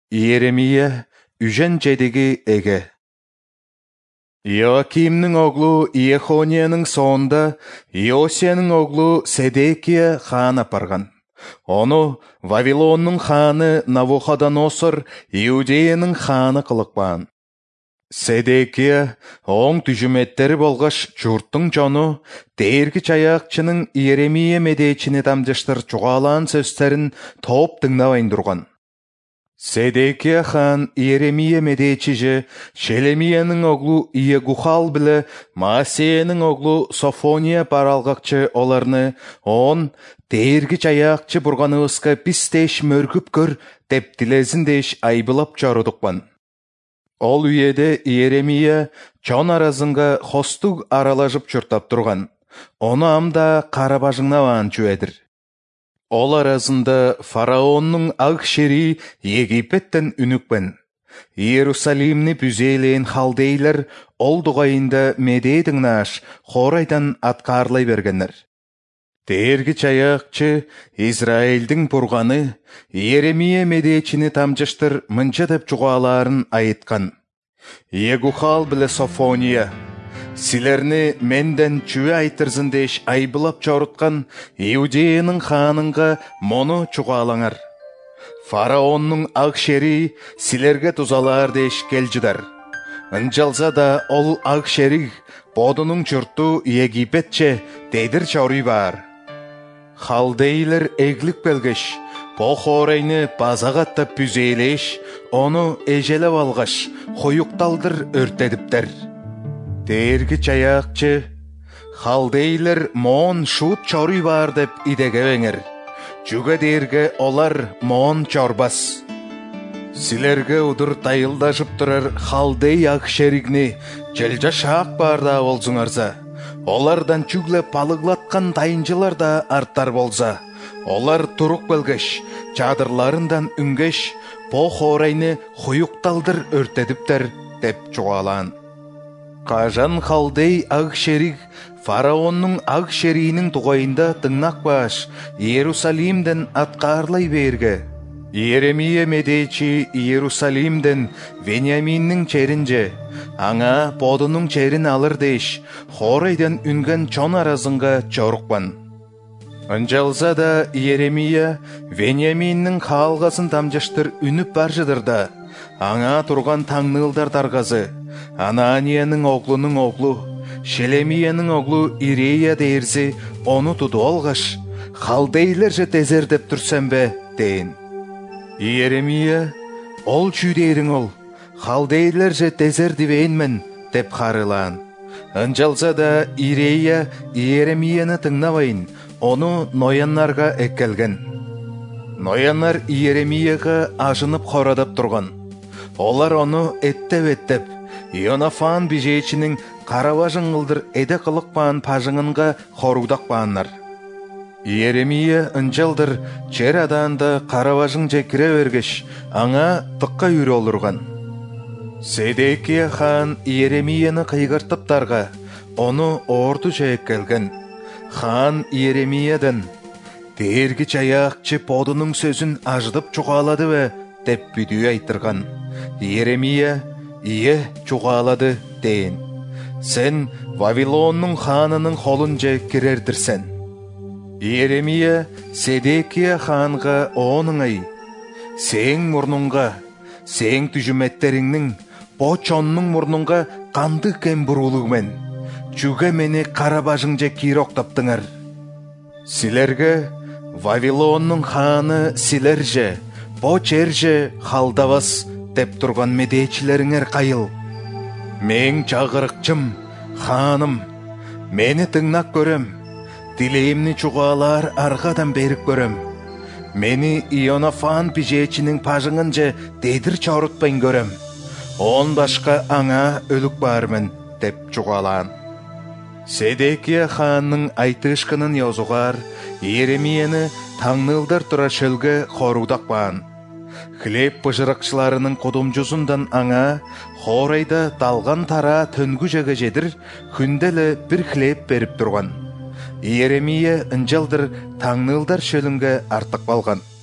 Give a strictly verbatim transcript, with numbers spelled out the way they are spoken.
Иеремия үжен жедігі эге. Иоакимнің оғлу Иехонияның соңында Иосияның оғлу Седекия хан апарған. Оны Вавилонның ханы Навуходоносор Иудеяның ханы қылықпан. Седекия оң түжіметтері болғаш жұрттың жону дергі чаяқчының Иеремия медечіне тамжыштыр чуғалан сөстерін топ тыңнавайын тұрған. Седекия хан Иеремия медечиже Шелемияның оғлу Иегухал білі Маасияның оғлу Софония паралғақчы оларны он дергі чаяқчы бұрғанығысқа пістеш мөргіп көр деп тілезіндеш айбылап жарудықпан. Ол үйеде Иеремия чон аразынға хостуг аралажып чұртап тұрған. Оны амда қарабажыңнаван чуедір. Ол аразында фараонның ақ шери Египеттен үнікпен. Иерусалимні бүзелейін халдейлер ол дұғайында медейдің наш хорайдан атқарлай бергенер. Дергі чаяқчы Израильдің бұрғаны Иеремия медечіні тамжыштыр мұнча деп чуғаларын айытқан. Егухал білі Софония, сілерні менден чуе айтырзындеш айбылап чорытқан Иудеяның ханыңға моны чуғалаңар. Фараонның ақ шери сілерге тузалар деш келжідар. Үнжалса да ол ақ шериг бодының чұрту Египетче дейдір чорый бар. Халдейлер эглік белгеш, по хорайны базағаттап бүзейлеш, оны ежелеп алғаш, қойуқталдыр өртедіптер. Дергі чаяқчы, халдейлер моон шут чорый бар деп идегевеңер. Жүге дергі олар моон чорбас. Сілерге ұдыр тайылдашып тұрар халдей ақ шерігні желжа шақ барда олзыңарза. Олардан чүгле палығлатқан тайынчылар да арттар болса. Олар тұруқ белгеш, чадырларындан үнгеш, по хорайны қойуқталдыр өртедіптер деп чуалан. Қажан халдей ақ шериг фараонның ақ шерийінің тұғайында тыңнақ баш Иерусалимден атқарлай берге. Иеремия медечи Иерусалимден Вениаминнің черінже, аңа бодының черін алыр деш, хорайдан үнген чон аразынға чорықпан. Үнжалса да Иеремия Вениаминнің қалғасын тамжыштыр үніп баржыдыр да, аңа тұрған таңнылдар тарғазы, Ананияның оғлының оғлу, Шелемияның оғлу Ирея дейірзі оны тұды олғаш, халдейлерже тезер деп тұрсам бе, дейін. Иеремия, ол чүйдейрің ол, халдейлерже тезер дивейнмен, деп қарылан. Үнжалса да Ирея Иеремияны тыңнавайын, оны нояннарға әккелген. Нояннар Иеремияға ажынып қорадап тұрған. Олар оны әттеп-әттеп, Ионафан бежечінің қараважың ғылдыр әді қылықпан пажыңынға қорудақ бааннар. Иеремия үнжалдыр чер адаанда қараважың жекіре бергеш, аңа тұққа үйрі олырған. Седекия хан Иеремияны қиғыртыптарға, оны орды жайып келген. Хан Иеремиядан, дергі чаяқчы подының сөзін аждып чуғалады бе, деп бүді айтырған. Иеремия, ие чуғалады дейін. Сен Вавилонның ханының қолынже кірердірсен. Иеремия Седекия ханға оның ай, сен мұрныңға, сен түжіметтеріңнің, по чонның мұрныңға қанды кем бұрулығымен, жүге мені қарабажыңже кир оқтаптыңар. Сілерге Вавилонның ханы сілерже, по черже халдавас деп тұрған медечілеріңер қайыл. Мен чағырықчым, ханым, мені тыңнақ көрем, дилейімні чуғалар арғадан берік көрем. Мені Ионафан бежечінің пажыңынже дейдір чорытпайын көрем. Он башқа аңа өлік бармын, деп чуғалан. Седекия ханның айтышқының язуғар, Иеремияны таңнылдар тұра шөлге қорудақ баан. Хлеб пыжырықшыларының қодымжузындан аңа, хорайда далған тара түнгі жағы жедір, күнделі бір хлеб беріп тұрған. Иеремия үнжалдыр таңнылдар шөлінге артық балған.